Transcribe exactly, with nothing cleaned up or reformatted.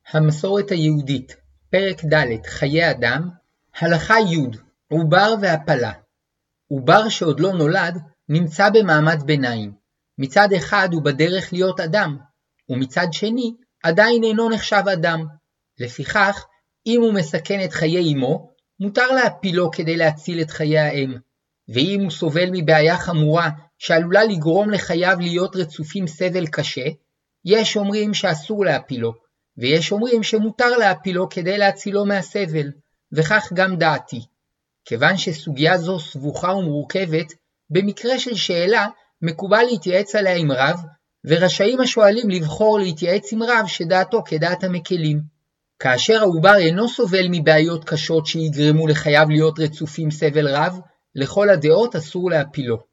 המסורת היהודית, פרק ד' חיי אדם, הלכה י' עובר והפלה. עובר שעוד לא נולד נמצא במעמד ביניים. מצד אחד הוא בדרך להיות אדם, ומצד שני עדיין אינו נחשב אדם. לפיכך, אם הוא מסכן את חיי אמו, מותר להפילו כדי להציל את חיי האם. ואם הוא סובל מבעיה חמורה שעלולה לגרום לחייו להיות רצופים סבל קשה, יש אומרים שאסור להפילו, ויש אומרים שמותר להפילו כדי להצילו מהסבל, וכך גם דעתי. כיוון שסוגיה זו סבוכה ומורכבת, במקרה של שאלה מקובל להתייעץ עליה עם רב, ורשאים השואלים לבחור להתייעץ עם רב שדעתו כדעת המקלים. כאשר העובר אינו סובל מבעיות קשות שיגרמו לחייו להיות רצופים סבל רב, לכל הדעות אסור להפילו.